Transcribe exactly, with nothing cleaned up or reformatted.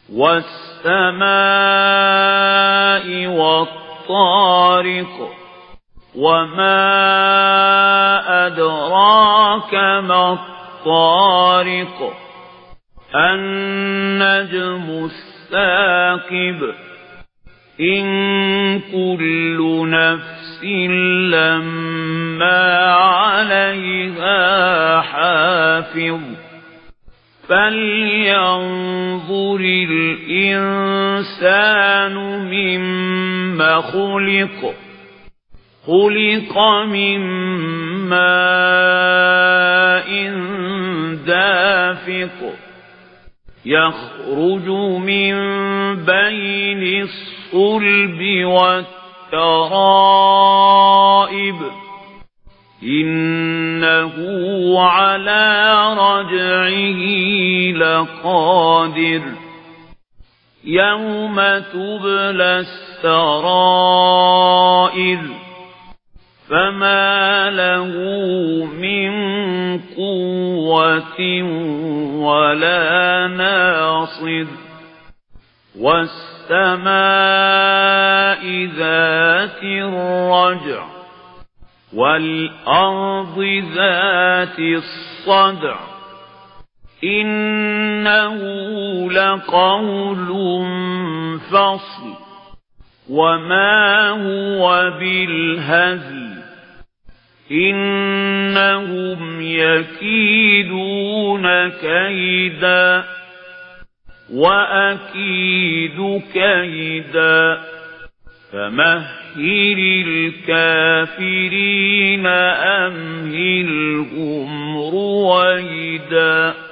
والسماء والطارق وما أدراك ما الطارق النجم الثاقب إن كل نفس لما عليها حافظ فلينظر الإنسان مما خلق خلق من ماء دافق يخرج من بين الصلب والترائب إنه على رجعه لقادر يوم تبلى السرائر فما له من قوة ولا ناصر والسماء ذات الرجع والأرض ذات الصدع إنه لقول فصل وما هو بالهزل إنهم يكيدون كيدا وأكيد كيدا فمهل الكافرين أمهلهم رويدا.